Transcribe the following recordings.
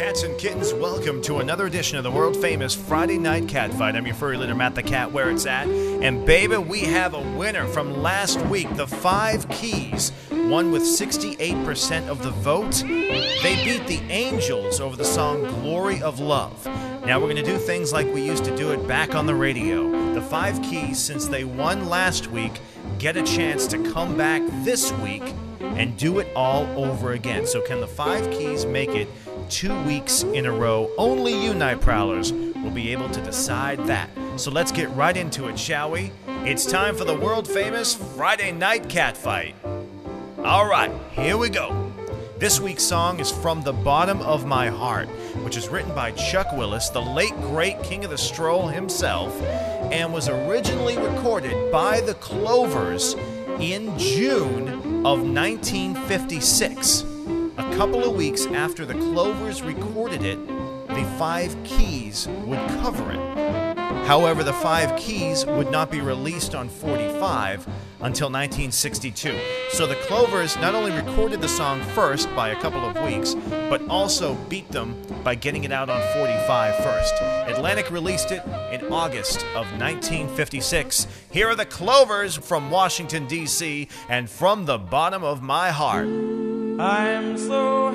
Cats and kittens, welcome to another edition of the world-famous Friday Night Cat Fight. I'm your furry leader, Matt the Cat, where it's at. And baby, we have a winner from last week, the Five Keys, won with 68% of the vote. They beat the Angels over the song Glory of Love. Now we're going to do things like we used to do it back on the radio. The Five Keys, since they won last week, get a chance to come back this week and do it all over again. So can the Five Keys make it 2 weeks in a row? Only you, Night Prowlers, will be able to decide that. So let's get right into it, shall we? It's time for the world-famous Friday Night Cat Fight. All right, here we go. This week's song is From the Bottom of My Heart, which is written by Chuck Willis, the late, great king of the stroll himself, and was originally recorded by the Clovers in June of 1956. A couple of weeks after the Clovers recorded it, the Five Keys would cover it. However, the Five Keys would not be released on 45 until 1962. So the Clovers not only recorded the song first by a couple of weeks, but also beat them by getting it out on 45 first. Atlantic released it in August of 1956. Here are the Clovers from Washington, D.C., and From the Bottom of My Heart. I'm so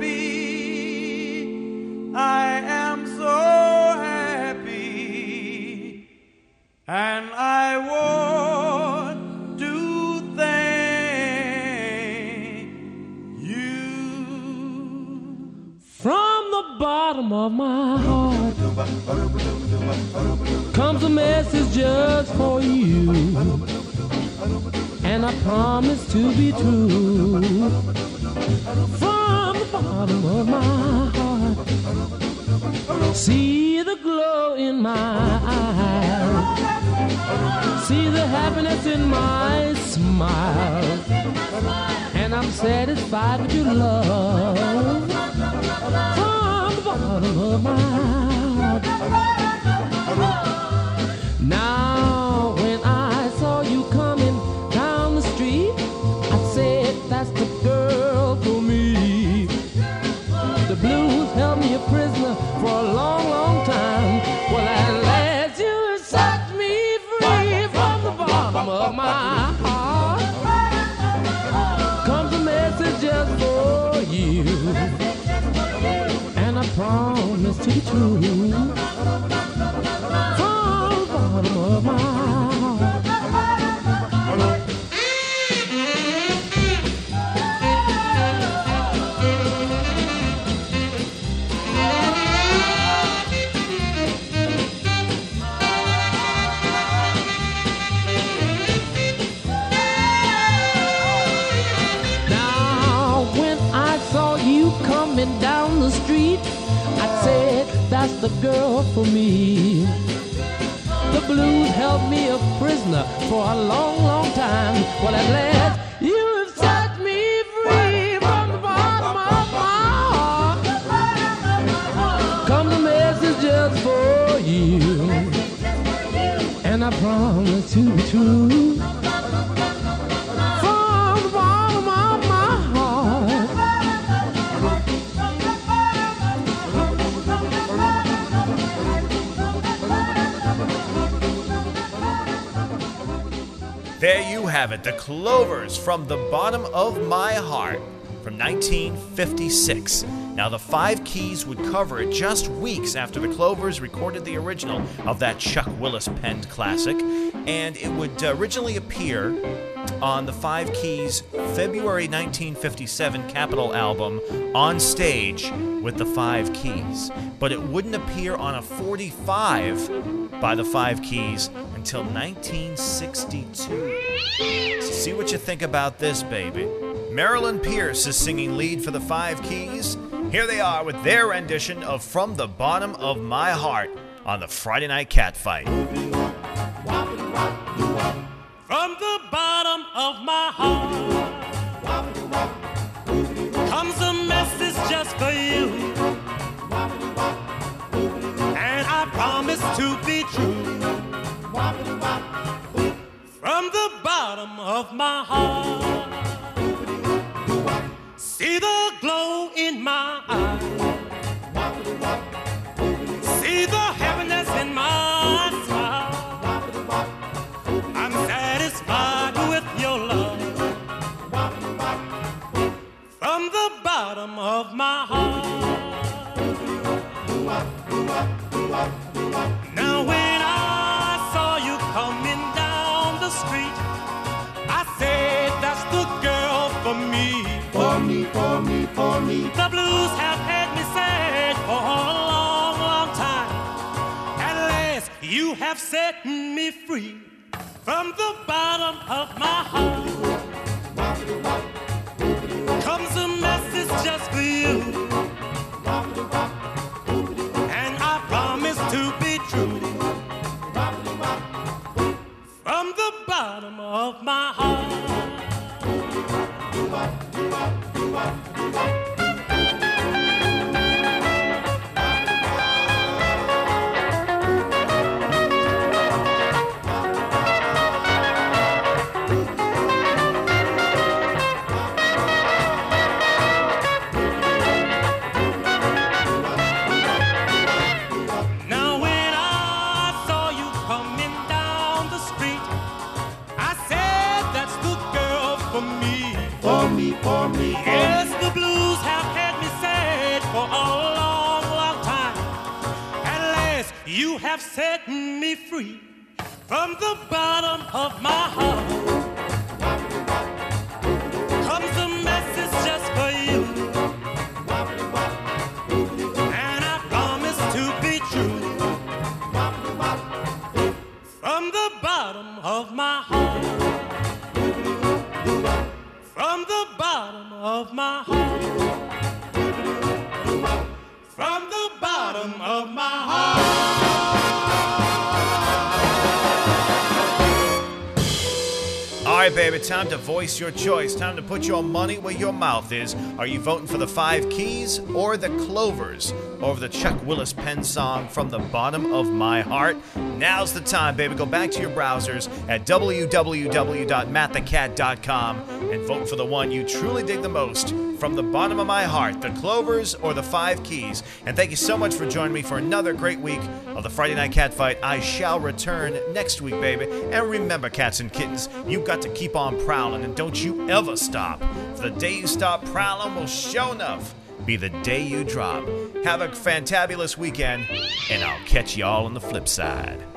happy, I am so happy, and I want to thank you. From the bottom of my heart comes a message just for you, and I promise to be true. From the bottom of my heart, see the glow in my eyes, see the happiness in my smile, and I'm satisfied with your love. From the bottom of my heart. Now when I saw you coming down the street, I said that's the girl for me. The blues held me a prisoner for a long, long time. Well, at last you set me free. From the bottom of my heart comes a message just for you, and I promise to be true. From the bottom of my heart. Coming down the street, I said that's the girl for me. The blues held me a prisoner for a long, long time. Well, at last you have set me free. From the bottom of my heart come the message just for you, and I promise to be true. From the bottom of my heart. There you have it, the Clovers, From the Bottom of My Heart, from 1956. Now, the Five Keys would cover it just weeks after the Clovers recorded the original of that Chuck Willis penned classic, and it would originally appear on the Five Keys' February 1957 Capitol album, On Stage with the Five Keys. But it wouldn't appear on a 45 by the Five Keys until 1962. So see what you think about this, baby. Marilyn Pierce is singing lead for the Five Keys. Here they are with their rendition of From the Bottom of My Heart on the Friday Night Cat Fight. From the bottom of my heart comes a message just for you, and I promise to be true. From the bottom of my heart, see the glow in my eyes, from the bottom of my heart. Now when I saw you coming down the street, I said that's the girl for me. For me, for me, for me. The blues have had me sad for a long, long time. At last you have set me free from the bottom of my heart. Comes a message just for you, and I promise to be true. From the bottom of my heart. Now when I saw you coming down the street, I said that's the girl for me. For me, for me. Yes, the blues have had me sad for a long, long time. At last you have set me free from the bottom of my heart. Comes a message just for you, and I promise to be true. From the bottom of my heart. From the bottom of my heart. From the bottom of my heart. All right, baby, time to voice your choice. Time to put your money where your mouth is. Are you voting for the Five Keys or the Clovers over the Chuck Willis Penn song From the Bottom of My Heart? Now's the time, baby. Go back to your browsers at www.mattthecat.com and vote for the one you truly dig the most. From the bottom of my heart, the Clovers or the Five Keys. And thank you so much for joining me for another great week of the Friday Night Cat Fight. I shall return next week, baby. And remember, cats and kittens, you've got to keep on prowling, and don't you ever stop. For the day you stop prowling will sure enough be the day you drop. Have a fantabulous weekend, and I'll catch you all on the flip side.